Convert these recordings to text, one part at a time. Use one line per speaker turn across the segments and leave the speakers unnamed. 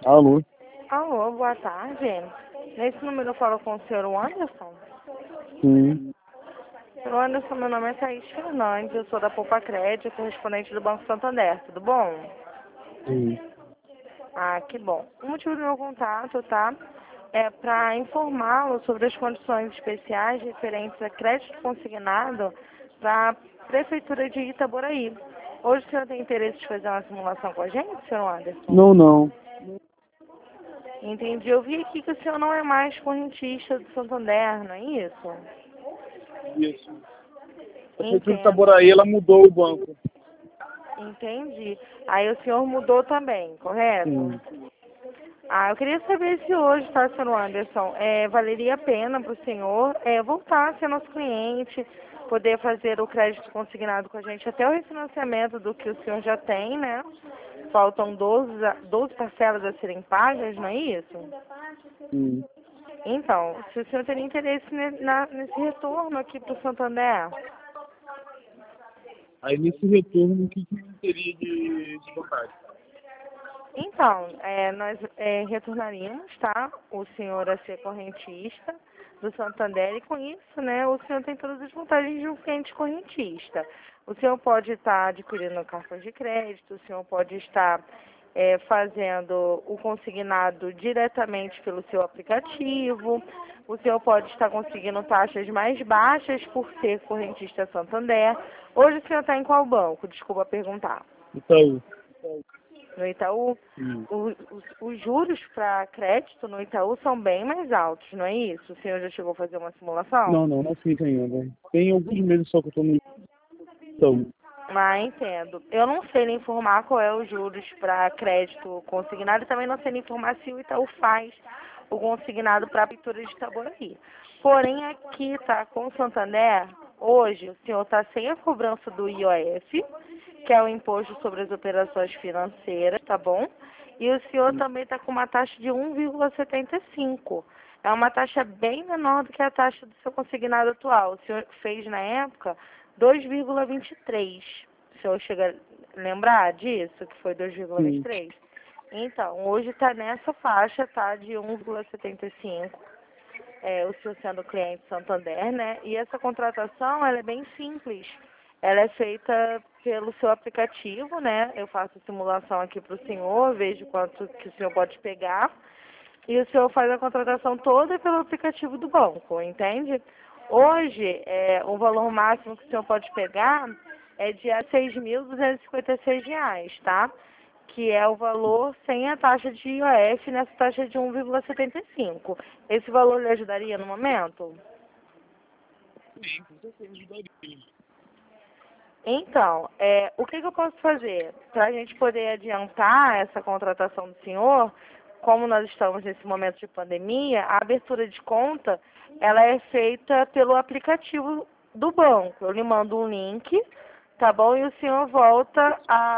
Alô?
Alô, boa tarde. Nesse número eu falo com o senhor Anderson.
Sim.
Senhor Anderson, meu nome é Thaís Fernandes, eu sou da Poupa Crédito, correspondente do Banco Santander, tudo bom?
Sim.
Ah, que bom. O motivo do meu contato, tá? É para informá-lo sobre as condições especiais referentes a crédito consignado para a Prefeitura de Itaboraí. Hoje o senhor tem interesse de fazer uma simulação com a gente, senhor Anderson?
Não, não.
Entendi. Eu vi aqui que o senhor não é mais correntista do Santander, não é isso?
Isso. A Prefeitura de
Entendo.
Itaboraí, ela mudou o banco.
Entendi. Aí o senhor mudou também, correto?
Sim.
Ah, eu queria saber se hoje, tá, senhor Anderson, valeria a pena para o senhor voltar a ser nosso cliente, poder fazer o crédito consignado com a gente até o refinanciamento do que o senhor já tem, né? Faltam 12 parcelas a serem pagas, não é isso?
Sim.
Então, se o senhor teria interesse nesse retorno aqui para o Santander.
Aí nesse retorno, o que teria de vantagem?
Então, nós retornaríamos, tá? O senhor a ser correntista do Santander e com isso, né, o senhor tem todas as vantagens de um cliente correntista. O senhor pode estar adquirindo cartões de crédito, o senhor pode estar fazendo o consignado diretamente pelo seu aplicativo, o senhor pode estar conseguindo taxas mais baixas por ser correntista Santander. Hoje o senhor está em qual banco? Desculpa perguntar.
Itaú.
No Itaú,
Sim.
os juros para crédito no Itaú são bem mais altos, não é isso? O senhor já chegou a fazer uma simulação?
Não fiz ainda. Tem alguns meses só que eu tô no Itaú.
Ah, entendo. Eu não sei lhe informar qual é os juros para crédito consignado e também não sei lhe informar se o Itaú faz o consignado para a Prefeitura de Itaboraí. Porém, aqui tá com o Santander, hoje o senhor está sem a cobrança do IOF, que é o Imposto sobre as Operações Financeiras, tá bom? E o senhor também está com uma taxa de 1,75. É uma taxa bem menor do que a taxa do seu consignado atual. O senhor fez na época 2,23. O senhor chega a lembrar disso, que foi
Sim.
2,23? Então, hoje está nessa faixa, tá, de 1,75. O senhor sendo cliente Santander, né? E essa contratação, ela é bem simples. Ela é feita pelo seu aplicativo, né? Eu faço a simulação aqui para o senhor, vejo quanto que o senhor pode pegar. E o senhor faz a contratação toda pelo aplicativo do banco, entende? Hoje, o valor máximo que o senhor pode pegar é de R$ 6.256, tá? Que é o valor sem a taxa de IOF nessa taxa de 1,75. Esse valor lhe ajudaria no momento?
Sim, com certeza ajudaria.
Então, o que eu posso fazer? Para a gente poder adiantar essa contratação do senhor, como nós estamos nesse momento de pandemia, a abertura de conta, ela é feita pelo aplicativo do banco. Eu lhe mando um link, tá bom? E o senhor volta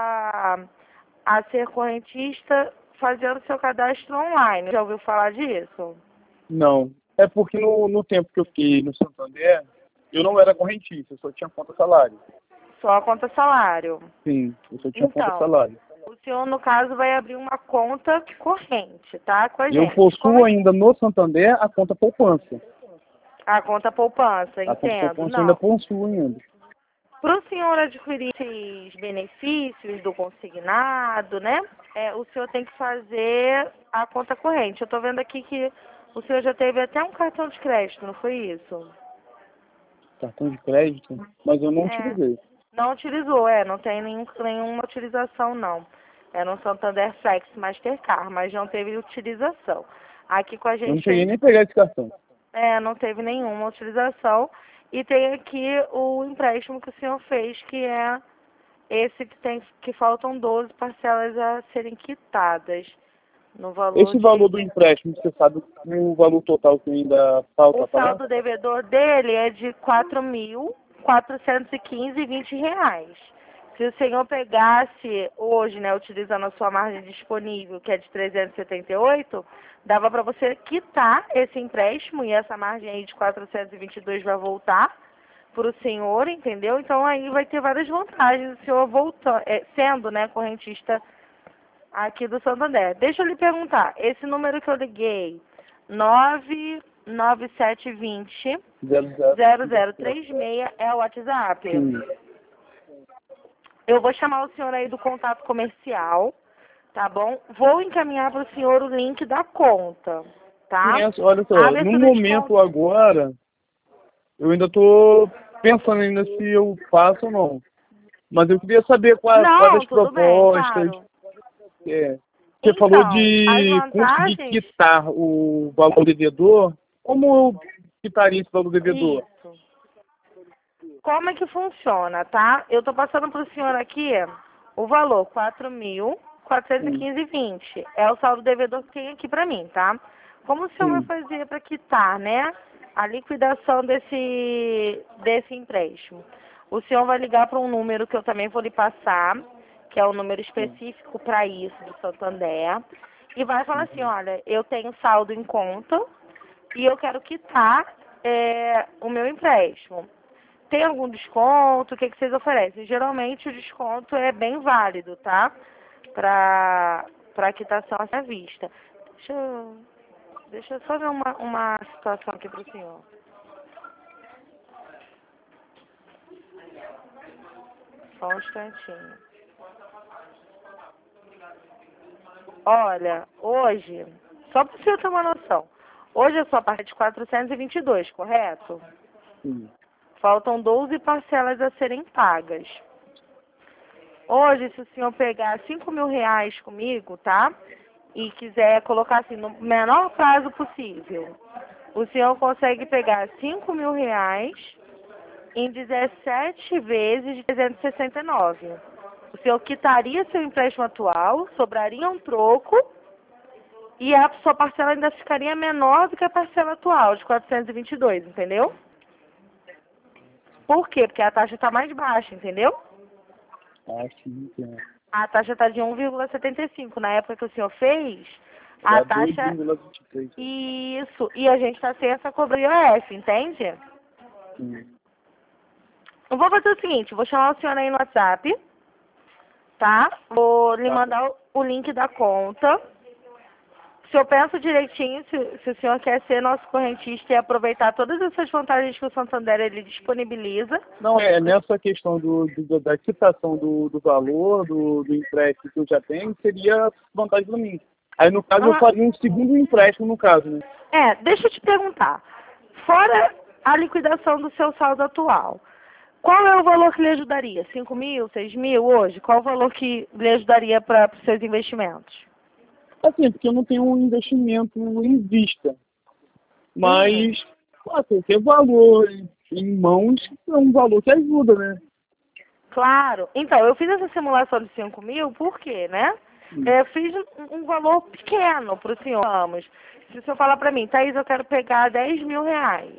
a ser correntista fazendo seu cadastro online. Já ouviu falar disso?
Não. É porque no tempo que eu fiquei no Santander, eu não era correntista, eu só tinha conta salário.
Só a conta salário.
Sim, eu só tinha conta
Então,
salário.
o senhor, no caso, vai abrir uma conta corrente, tá? Com a
Eu
gente. Como
possuo
é
ainda no Santander a conta poupança.
a conta poupança,
A conta
entendo.
poupança eu ainda
Não.
possuo ainda.
Para o senhor adquirir esses benefícios do consignado, né? O senhor tem que fazer a conta corrente. Eu estou vendo aqui que o senhor já teve até um cartão de crédito, não foi isso?
Cartão de crédito, mas eu não
É.
utilizei.
Não utilizou, não tem nenhuma utilização, não. É no Santander Flex Mastercard, mas não teve utilização. Aqui com a
Eu não
gente
cheguei
tem,
nem a pegar esse cartão.
não teve nenhuma utilização. E tem aqui o empréstimo que o senhor fez, que é esse que faltam 12 parcelas a serem quitadas, no valor
Esse valor
de...
do empréstimo, você sabe o valor total que ainda falta
O
a pagar?
saldo devedor dele é de R$ 4.415,20. Se o senhor pegasse hoje, né, utilizando a sua margem disponível, que é de 378, dava para você quitar esse empréstimo e essa margem aí de 422 vai voltar para o senhor, entendeu? Então aí vai ter várias vantagens o senhor voltando, sendo, né, correntista aqui do Santander. Deixa eu lhe perguntar, esse número que eu liguei, 99720 0036 é o WhatsApp?
Sim.
Eu vou chamar o senhor aí do contato comercial, tá bom? Vou encaminhar para o senhor o link da conta, tá?
Olha só, no momento agora, eu ainda tô pensando ainda se eu faço ou não. Mas eu queria saber quais as
tudo bem,
propostas.
claro.
Você
Então,
falou de
as
conseguir
vantagens...
quitar o valor devedor. Como eu quitaria esse valor devedor?
Isso. Como é que funciona, tá? Eu tô passando pro senhor aqui o valor, 4.415,20. É o saldo devedor que tem aqui pra mim, tá? Como o senhor vai fazer para quitar, né, a liquidação desse empréstimo? O senhor vai ligar para um número que eu também vou lhe passar, que é o número específico para isso do Santander, e vai falar assim, olha, eu tenho saldo em conta e eu quero quitar o meu empréstimo. Tem algum desconto? O que vocês oferecem? Geralmente o desconto é bem válido, tá? Para quitação à vista. Deixa eu só ver uma situação aqui para o senhor. Só um instantinho. Olha, hoje, só para o senhor ter uma noção, hoje a sua parte é de 422, correto?
Sim.
Faltam 12 parcelas a serem pagas. Hoje, se o senhor pegar R$ 5.000 comigo, tá? E quiser colocar assim, no menor prazo possível, o senhor consegue pegar R$ 5.000 em 17 vezes de 369. O senhor quitaria seu empréstimo atual, sobraria um troco e a sua parcela ainda ficaria menor do que a parcela atual, de 422, entendeu? Por quê? Porque a taxa está mais baixa, entendeu?
Ah, sim, sim.
A taxa está de 1,75. Na época que o senhor fez, a taxa...
2,23.
Isso. E a gente está sem essa cobra IOF, entende?
Sim.
Eu vou fazer o seguinte, vou chamar o senhor aí no WhatsApp, tá? Vou lhe mandar o link da conta. O senhor pensa direitinho se o senhor quer ser nosso correntista e aproveitar todas essas vantagens que o Santander ele disponibiliza.
Não, é nessa questão da quitação do valor, do empréstimo que eu já tenho, seria vantagem para mim. Aí, no caso, eu faria um segundo empréstimo, no caso, né?
Deixa eu te perguntar. Fora a liquidação do seu saldo atual, qual é o valor que lhe ajudaria? 5.000, 6.000 hoje? Qual o valor que lhe ajudaria para os seus investimentos?
Assim, porque eu não tenho um investimento em vista. Mas, qualquer valor em mãos é um valor que ajuda, né?
Claro. Então, eu fiz essa simulação de 5.000, por quê, né? Fiz um valor pequeno para o senhor. Vamos, se o senhor falar para mim, Thaís, eu quero pegar R$ 10.000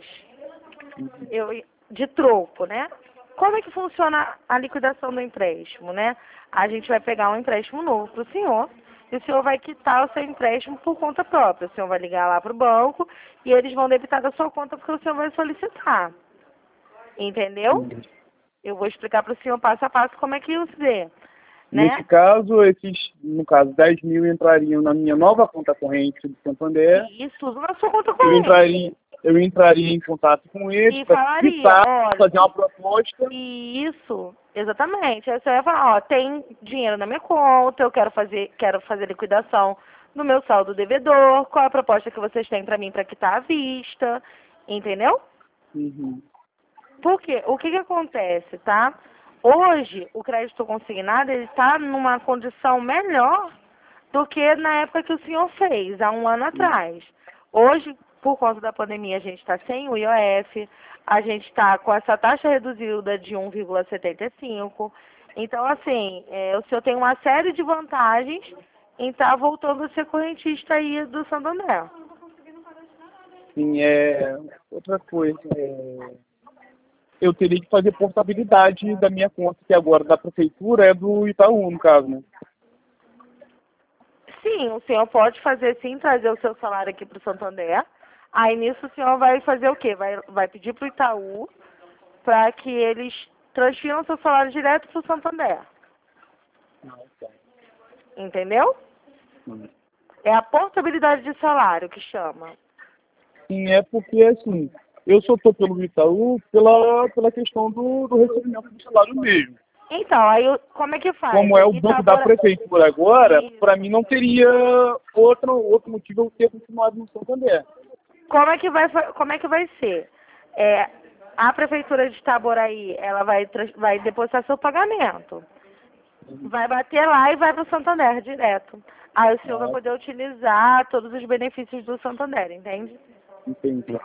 de troco, né? Como é que funciona a liquidação do empréstimo, né? A gente vai pegar um empréstimo novo para o senhor e o senhor vai quitar o seu empréstimo por conta própria. O senhor vai ligar lá para o banco e eles vão debitar da sua conta porque o senhor vai solicitar. Entendeu? Eu vou explicar para o senhor passo a passo como é que isso vê. Né?
Nesse caso, no caso, 10 mil entrariam na minha nova conta corrente do Santander.
Isso, tudo na sua conta corrente.
Eu entraria em contato com eles para fazer uma proposta.
Isso, exatamente. Aí você vai falar, ó, tem dinheiro na minha conta, eu quero fazer liquidação no meu saldo devedor, qual é a proposta que vocês têm para mim para quitar à vista, entendeu?
Uhum.
Por quê? O que acontece, tá? Hoje, o crédito consignado, ele está numa condição melhor do que na época que o senhor fez, há um ano atrás. Hoje, por conta da pandemia, a gente está sem o IOF, a gente está com essa taxa reduzida de 1,75. Então, assim, o senhor tem uma série de vantagens em estar voltando a ser correntista aí do Santander.
Sim, outra coisa, eu teria que fazer portabilidade da minha conta, que agora da prefeitura é do Itaú, no caso, né?
Sim, o senhor pode fazer sim, trazer o seu salário aqui para o Santander. Aí nisso o senhor vai fazer o quê? Vai pedir para o Itaú para que eles transfiram seu salário direto para o Santander. Entendeu? É a portabilidade de salário que chama.
Sim, é porque, assim, eu só estou pelo Itaú pela questão do recebimento do salário mesmo.
Então, aí como é que faz?
Como é o banco da prefeitura agora, para mim não teria outro motivo eu ter continuado no Santander.
Como é que vai ser? A prefeitura de Itaboraí, ela vai depositar seu pagamento. Vai bater lá e vai para o Santander direto. Aí o senhor vai poder utilizar todos os benefícios do Santander, entende?
Entendi.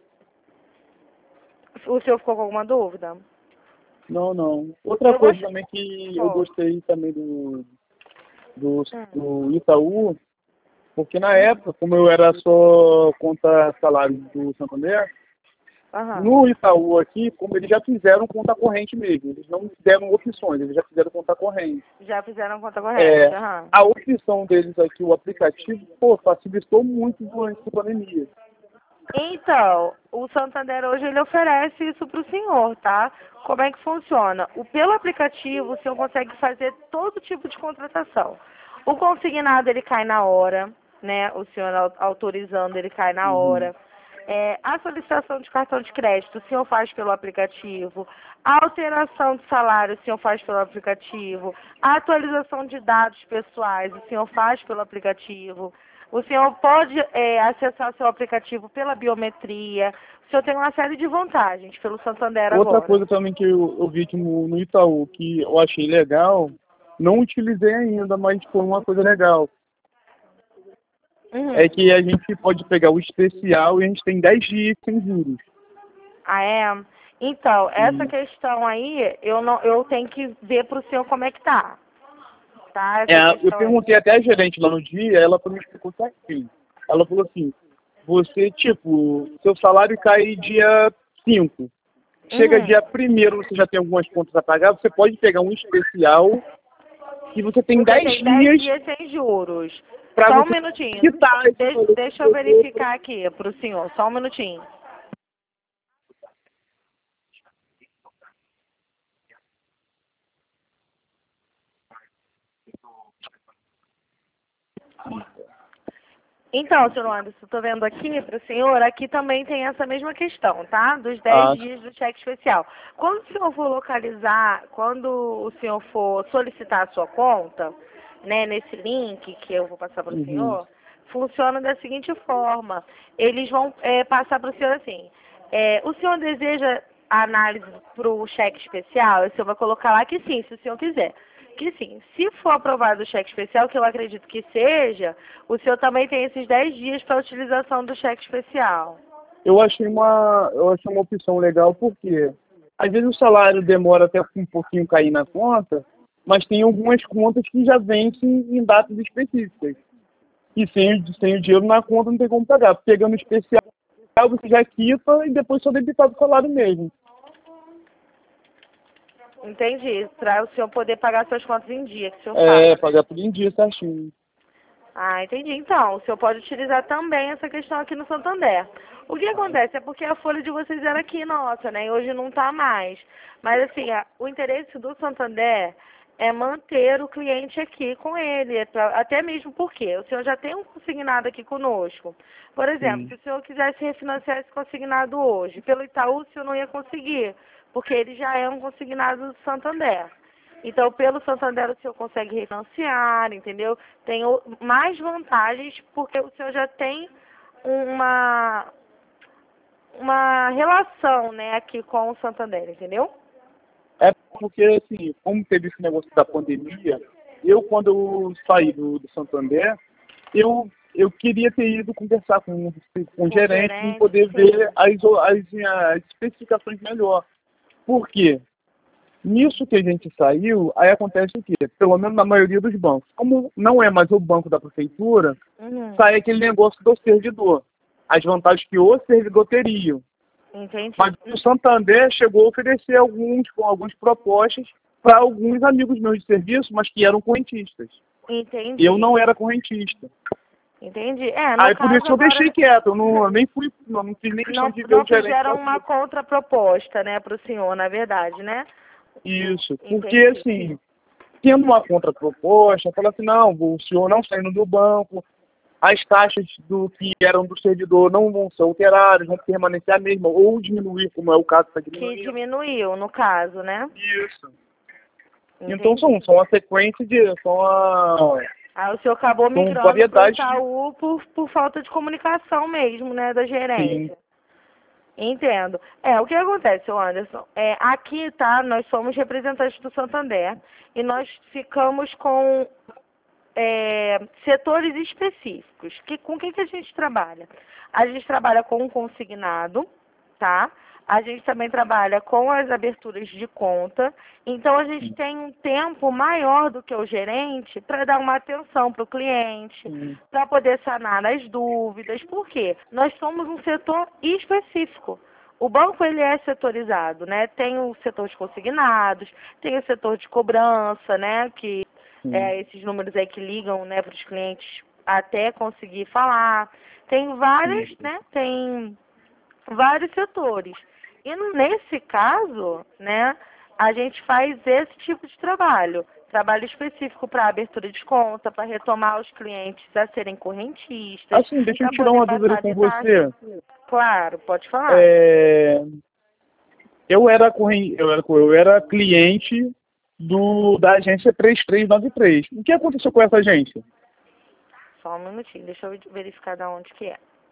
O senhor ficou com alguma dúvida?
Não. Outra coisa também que eu gostei também do Itaú, porque na época, como eu era só conta salário do Santander, no Itaú aqui, como eles já fizeram conta corrente mesmo, eles não deram opções, eles já fizeram conta corrente.
Já fizeram conta corrente,
A opção deles aqui, o aplicativo, facilitou muito durante a pandemia.
Então, o Santander hoje ele oferece isso para o senhor, tá? Como é que funciona? Pelo aplicativo, o senhor consegue fazer todo tipo de contratação. O consignado, ele cai na hora, né? O senhor autorizando, ele cai na hora. A solicitação de cartão de crédito, o senhor faz pelo aplicativo. A alteração de salário, o senhor faz pelo aplicativo. A atualização de dados pessoais, o senhor faz pelo aplicativo. O senhor pode acessar seu aplicativo pela biometria. O senhor tem uma série de vantagens pelo Santander agora.
Outra coisa também que eu vi aqui no Itaú, que eu achei legal, não utilizei ainda, mas foi uma coisa legal. É que a gente pode pegar o especial e a gente tem 10 dias sem juros.
Ah, é? Então, essa questão aí, eu tenho que ver para o senhor como é que tá.
Eu perguntei até a gerente lá no dia, ela me explicou certinho. Ela falou assim, você, seu salário cai dia 5. Chega dia 1º, você já tem algumas contas a pagar, você pode pegar um especial e você tem 10
dias sem juros. Só um minutinho. Deixa eu verificar aqui para o senhor, só um minutinho. Então, senhor Anderson, estou vendo aqui para o senhor, aqui também tem essa mesma questão, tá? Dos 10 dias do cheque especial. Quando o senhor for localizar, quando o senhor for solicitar a sua conta, né, nesse link que eu vou passar para o senhor, funciona da seguinte forma. Eles vão passar para o senhor assim, o senhor deseja a análise para o cheque especial? O senhor vai colocar lá que sim, se o senhor quiser. Que sim, se for aprovado o cheque especial, que eu acredito que seja, o senhor também tem esses 10 dias para a utilização do cheque especial.
Eu achei uma opção legal, porque às vezes o salário demora até um pouquinho cair na conta, mas tem algumas contas que já vencem em datas específicas. E sem o dinheiro na conta não tem como pagar. Pegando o especial, você já quita e depois só debitar do salário mesmo.
Entendi. Para o senhor poder pagar suas contas em dia, que o senhor fala.
Pagar tudo em dia, certinho.
Ah, entendi. Então, o senhor pode utilizar também essa questão aqui no Santander. O que acontece é porque a folha de vocês era aqui nossa, né? E hoje não está mais. Mas, assim, o interesse do Santander é manter o cliente aqui com ele. Até mesmo porque o senhor já tem um consignado aqui conosco. Por exemplo, se o senhor quisesse refinanciar esse consignado hoje, pelo Itaú, o senhor não ia conseguir, porque ele já é um consignado do Santander. Então, pelo Santander, o senhor consegue refinanciar, entendeu? Tem mais vantagens, porque o senhor já tem uma relação, né, aqui com o Santander, entendeu?
É porque, assim, como teve esse negócio da pandemia, quando eu saí do Santander, eu queria ter ido conversar com o gerente e poder ver as especificações melhor. Por quê? Nisso que a gente saiu, aí acontece o quê? Pelo menos na maioria dos bancos. Como não é mais o banco da prefeitura, sai aquele negócio do servidor. As vantagens que o servidor teria.
Entendi.
Mas o Santander chegou a oferecer algumas propostas para alguns amigos meus de serviço, mas que eram correntistas.
Entendi.
Eu não era correntista.
Entendi.
Aí por isso eu deixei quieto, eu não fiz nem questão de ver o gerente.
Não fizeram uma contraproposta, né, para o senhor, na verdade, né?
Isso, porque assim, tendo uma contraproposta, fala assim, não, o senhor não está indo do banco, as taxas do que eram do servidor não vão ser alteradas, vão permanecer a mesma, ou diminuir, como é o caso que está
Que
diminuindo.
diminuiu, no caso, né?
Isso.
Entendi.
Então são uma sequência de...
Aí o senhor acabou migrando para o Itaú por falta de comunicação mesmo, né, da gerência.
Sim.
Entendo. O que acontece, seu Anderson? Aqui, tá, nós somos representantes do Santander e nós ficamos com setores específicos. Com o que a gente trabalha? A gente trabalha com o consignado, tá? A gente também trabalha com as aberturas de conta. Então, a gente tem um tempo maior do que o gerente para dar uma atenção para o cliente, para poder sanar as dúvidas. Por quê? Nós somos um setor específico. O banco, ele é setorizado, né? Tem o setor de consignados, tem o setor de cobrança, né? Que esses números aí que ligam, né, para os clientes até conseguir falar. Tem várias, né? Tem vários setores. E nesse caso, né, a gente faz esse tipo de trabalho. Trabalho específico para abertura de conta, para retomar os clientes a serem correntistas.
Assim, deixa eu tirar uma dúvida com você.
Claro, pode falar.
Eu era cliente da agência 3393. O que aconteceu com essa agência?
Só um minutinho, deixa eu verificar de onde que é.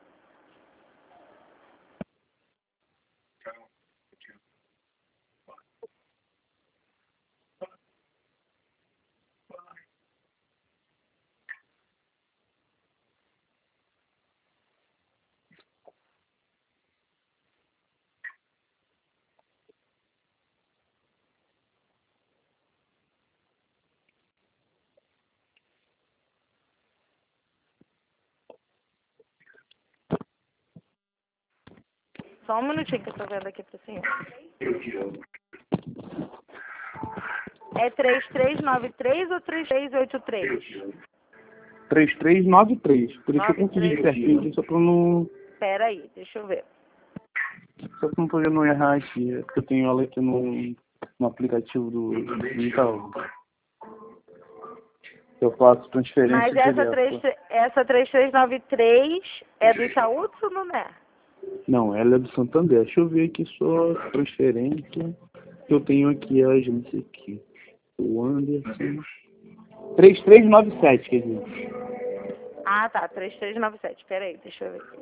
Só um minutinho que eu tô vendo aqui pro senhor. É 3393 ou 3383?
3393. Por isso que eu consegui certinho, só pra não...
Pera aí, deixa eu ver.
Só pra não poder não errar aqui, porque eu tenho ela aqui no aplicativo do Itaú. Eu faço transferência.
Mas essa 3393 é do Itaú ou não é?
Não, ela é do Santander. Deixa eu ver aqui só transferência. Eu tenho aqui a agência aqui. O Anderson. 3397, quer dizer.
Ah, tá. 3397. Pera aí, deixa eu ver aqui.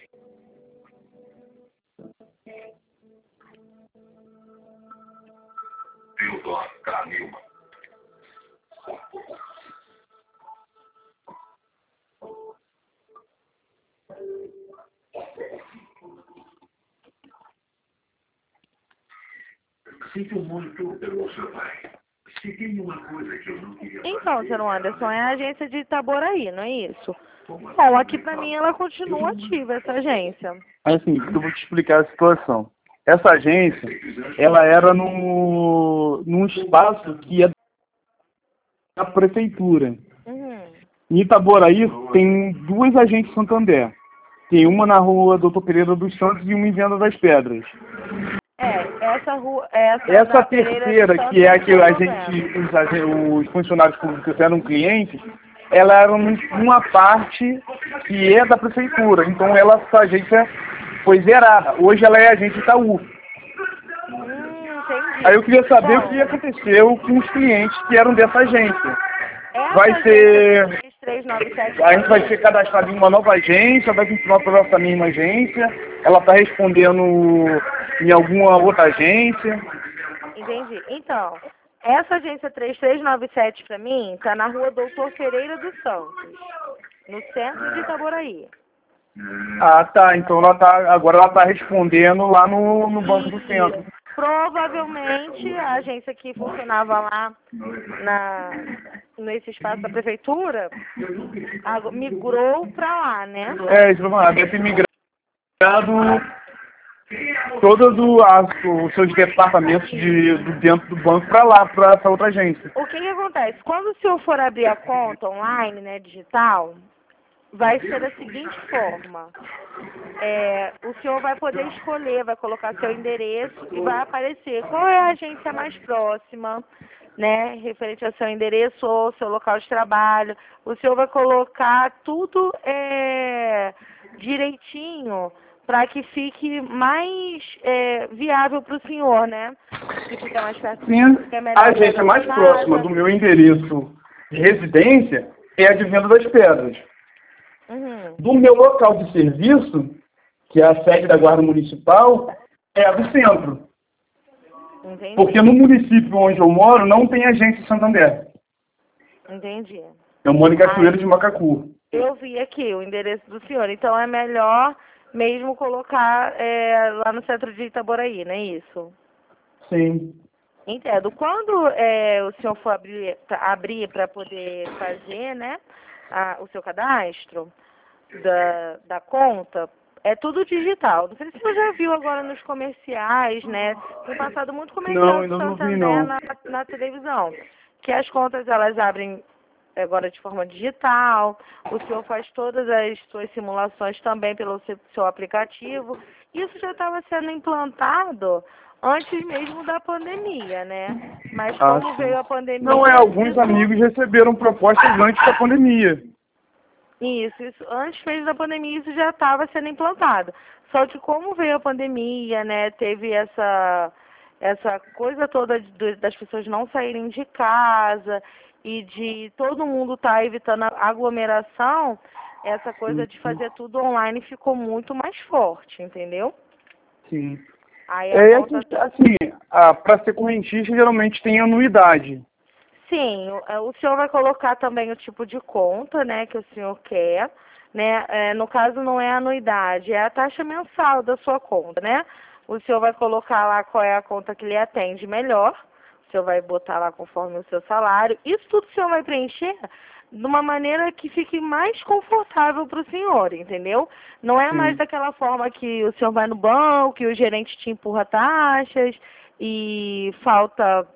Sinto muito pelo seu pai. Se tem uma coisa que eu não queria
Então, seu Anderson, é a agência de Itaboraí, não é isso? Bom, aqui pra mim ela continua ativa, essa agência.
Assim, eu vou te explicar a situação. Essa agência, ela era num espaço que é da prefeitura. Em Itaboraí tem duas agências Santander. Tem uma na rua Doutor Pereira dos Santos e uma em Venda das Pedras. Essa terceira, que é a que os funcionários públicos eram clientes, ela era uma parte que é da prefeitura. Então essa agência foi zerada. Hoje ela é agente Itaú.
Entendi.
Aí eu queria saber o que aconteceu com os clientes que eram dessa agência. A gente vai ser cadastrado em uma nova agência, vai continuar para essa mesma agência, ela está respondendo em alguma outra agência.
Entendi. Então, essa agência 3397 para mim está na rua Doutor Pereira dos Santos, no centro de Itaboraí.
Ah, tá. Então agora ela está respondendo lá no Banco do Centro.
Provavelmente a agência que funcionava lá nesse espaço da prefeitura migrou para lá, né?
Deve ter migrado todos os seus departamentos dentro do banco para lá, para essa outra agência.
O que acontece? Quando o senhor for abrir a conta online, né, digital, vai ser da seguinte forma. O senhor vai poder escolher, vai colocar seu endereço e vai aparecer qual é a agência mais próxima, né, referente ao seu endereço ou seu local de trabalho. O senhor vai colocar tudo direitinho para que fique mais viável para o senhor, né? Que fica mais perto.
Sim,
Fica melhor
a agência mais
casa.
próxima do meu endereço de residência é a de Venda das Pedras.
Uhum.
Do meu local de serviço, que é a sede da Guarda Municipal, é a do centro.
Entendi.
Porque no município onde eu moro não tem agência Santander.
Entendi.
Eu moro em Cachoeira de Macacu.
Eu vi aqui o endereço do senhor, então é melhor mesmo colocar lá no centro de Itaboraí, não é isso?
Sim.
Entendo. Quando o senhor for abrir para poder fazer, né, o seu cadastro da conta, é tudo digital. Não sei se você já viu agora nos comerciais, né? Tem passado muito comercial
Não,
do
ainda não vi,
Santander
não.
na televisão. Que as contas, elas abrem agora de forma digital. O senhor faz todas as suas simulações também pelo seu aplicativo. Isso já estava sendo implantado antes mesmo da pandemia, né? Mas como
Sim.
veio a pandemia...
Não, alguns
isso...
amigos receberam propostas antes da pandemia.
Isso, antes mesmo da pandemia isso já estava sendo implantado. Só que como veio a pandemia, né, teve essa coisa toda das pessoas não saírem de casa e de todo mundo estar evitando a aglomeração, essa coisa de fazer tudo online ficou muito mais forte, entendeu?
Sim.
Aí
para ser correntista geralmente tem anuidade.
Sim, o senhor vai colocar também o tipo de conta, né, que o senhor quer, né, no caso não é a anuidade, é a taxa mensal da sua conta, né, o senhor vai colocar lá qual é a conta que lhe atende melhor, o senhor vai botar lá conforme o seu salário, isso tudo o senhor vai preencher de uma maneira que fique mais confortável para o senhor, entendeu? Não é mais daquela forma que o senhor vai no banco, que o gerente te empurra taxas e falta...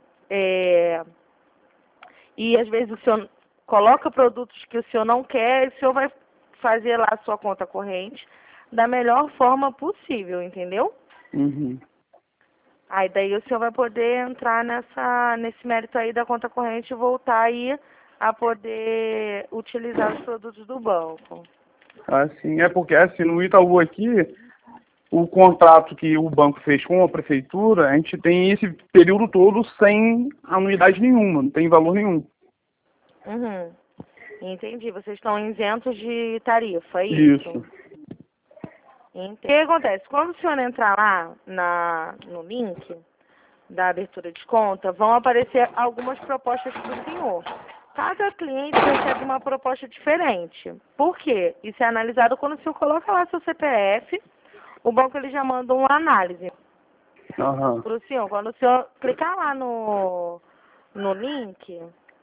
E às vezes o senhor coloca produtos que o senhor não quer e o senhor vai fazer lá a sua conta corrente da melhor forma possível, entendeu?
Uhum.
Aí daí o senhor vai poder entrar nesse mérito aí da conta corrente e voltar aí a poder utilizar os produtos do banco.
Assim, porque assim, no Itaú aqui, o contrato que o banco fez com a prefeitura, a gente tem esse período todo sem anuidade nenhuma, não tem valor nenhum.
Uhum. Entendi. Vocês estão isentos de tarifa, é isso? O que acontece? Quando o senhor entrar lá no link da abertura de conta, vão aparecer algumas propostas para o senhor. Cada cliente recebe uma proposta diferente. Por quê? Isso é analisado quando o senhor coloca lá seu CPF, o banco ele já manda uma análise para o senhor. Quando o senhor clicar lá no link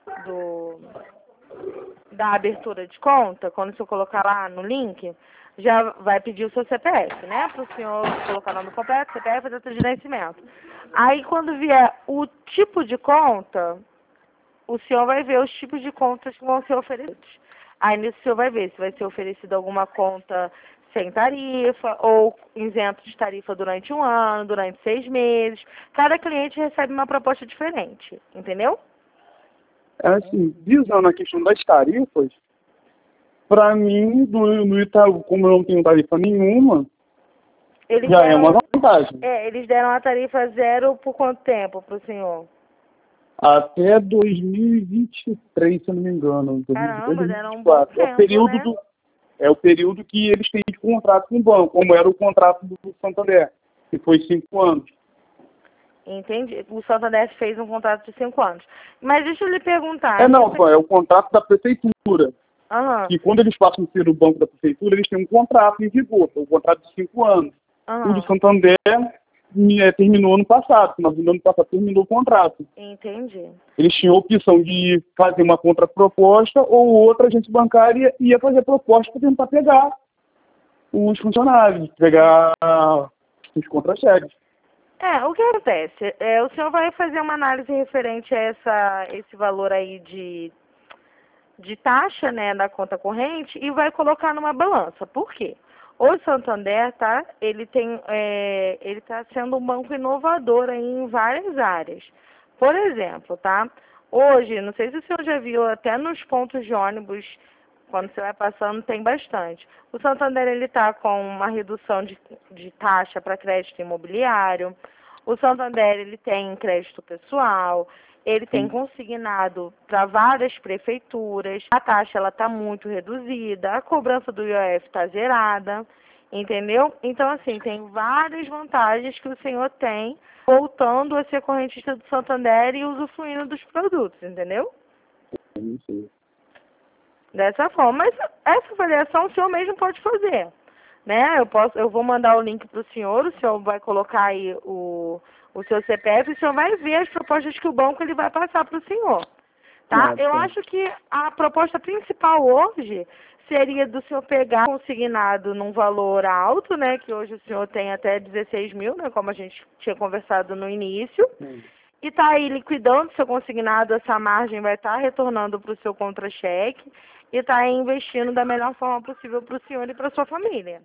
da abertura de conta, quando o senhor colocar lá no link, já vai pedir o seu CPF, né? Para o senhor colocar o nome completo, CPF e data de nascimento. Aí, quando vier o tipo de conta, o senhor vai ver os tipos de contas que vão ser oferecidos. Aí, nisso, o senhor vai ver se vai ser oferecida alguma conta sem tarifa ou isento de tarifa durante 1 ano, durante 6 meses. Cada cliente recebe uma proposta diferente, entendeu?
Assim, visando a questão das tarifas, para mim, no Itaú, como eu não tenho tarifa nenhuma, é uma vantagem.
Eles deram a tarifa zero por quanto tempo para o senhor?
Até 2023, se eu não me engano.
Caramba, deram um bom tempo,
é o período que eles têm de contrato com o banco, como era o contrato do Santander, que foi 5 anos.
Entendi. O Santander fez um contrato de 5 anos. Mas deixa eu lhe perguntar...
É o contrato da prefeitura.
Uhum.
E quando eles passam a ser o banco da prefeitura, eles têm um contrato em vigor, um contrato de 5 anos. O do Santander terminou ano passado, no final do ano passado terminou o contrato.
Entendi.
Eles tinham a opção de fazer uma contraproposta ou outra agência bancária ia fazer proposta para tentar pegar os funcionários, pegar os contra-cheques.
O que acontece? O senhor vai fazer uma análise referente a esse valor aí de taxa, né, da conta corrente e vai colocar numa balança. Por quê? O Santander, tá? Ele está sendo um banco inovador aí em várias áreas. Por exemplo, tá? Hoje, não sei se o senhor já viu, até nos pontos de ônibus, quando você vai passando, tem bastante. O Santander, ele está com uma redução de taxa para crédito imobiliário. O Santander, ele tem crédito pessoal. Ele tem consignado para várias prefeituras. A taxa, ela está muito reduzida. A cobrança do IOF está zerada. Entendeu? Então, assim, tem várias vantagens que o senhor tem voltando a ser correntista do Santander e usufruindo dos produtos, entendeu?
Sim.
Dessa forma. Mas essa avaliação o senhor mesmo pode fazer, né? Eu vou mandar o link para o senhor vai colocar aí o seu CPF e o senhor vai ver as propostas que o banco ele vai passar para o senhor, tá? Eu acho que a proposta principal hoje seria do senhor pegar consignado num valor alto, né? Que hoje o senhor tem até 16 mil, né? Como a gente tinha conversado no início. E tá aí liquidando seu consignado, essa margem vai estar retornando para o seu contra-cheque e tá aí investindo da melhor forma possível para o senhor e para sua família.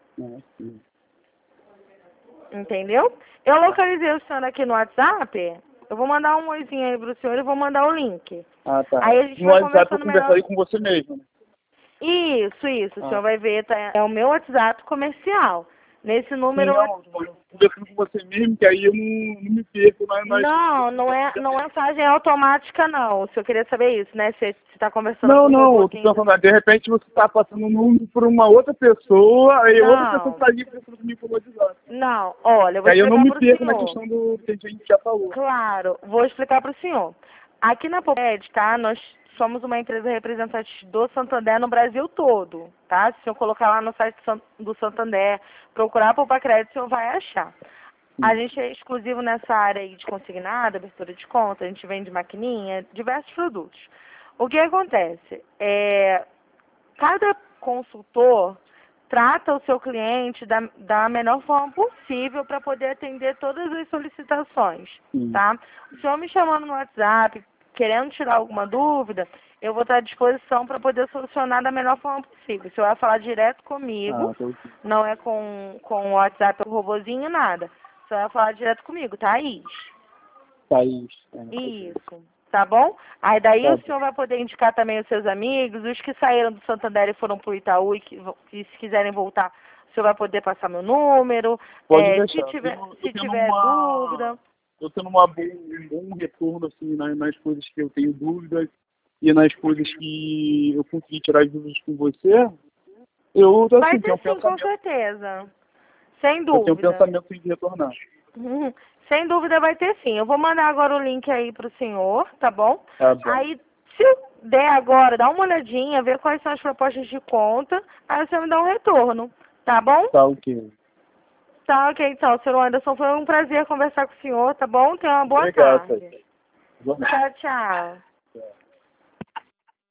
Entendeu? Eu localizei o senhor aqui no WhatsApp. Eu vou mandar um oizinho aí para o senhor e vou mandar o link.
Ah, tá.
Aí a gente
No
vai
WhatsApp eu
conversando
conversaria
melhor.
com você mesmo, né?
Isso. O senhor vai ver, tá? É o meu WhatsApp comercial. Nesse número...
Não, conversando com você mesmo, que aí eu não me perco.
Não é mensagem automática, não. O senhor queria saber isso, né? Você está conversando com
Não, eu tô pensando, de repente você está passando o número para uma outra pessoa, aí outra pessoa está ali pensando comigo pelo WhatsApp.
Não, olha, eu vou
aí eu não
explicar
me
para o
perco na
senhor.
questão do que a gente já falou.
Claro, vou explicar para o senhor. Aqui na Poped, tá? Nós somos uma empresa representante do Santander no Brasil todo, tá? Se o senhor colocar lá no site do Santander, procurar Poupa Crédito, o senhor vai achar. A gente é exclusivo nessa área aí de consignado, abertura de conta, a gente vende maquininha, diversos produtos. O que acontece? Cada consultor trata o seu cliente da melhor forma possível para poder atender todas as solicitações, tá? O senhor me chamando no WhatsApp, querendo tirar alguma dúvida, eu vou estar à disposição para poder solucionar da melhor forma possível. O senhor vai falar direto comigo, não é com o WhatsApp, o robozinho, nada. O senhor vai falar direto comigo, Thaís. Isso. Tá bom? Aí daí o senhor vai poder indicar também os seus amigos, os que saíram do Santander e foram para o Itaú e se quiserem voltar, o senhor vai poder passar meu número.
Pode deixar.
Se tiver dúvida.
Eu tendo um bom retorno assim, nas coisas que eu tenho dúvidas e nas coisas que eu consegui tirar as dúvidas com você, eu assim,
vai
tenho
ter sim, com certeza. Sem dúvida.
Eu tenho um pensamento de retornar.
Sem dúvida vai ter sim. Eu vou mandar agora o link aí pro senhor, tá bom?
Tá bom.
Aí, se eu der agora, dá uma olhadinha, ver quais são as propostas de conta, aí você me dá um retorno, tá bom?
Tá ok.
Tá ok, então, senhor Anderson, foi um prazer conversar com o senhor, tá bom? Tenha uma boa
Obrigado,
tarde.
Tchau.
Tchau.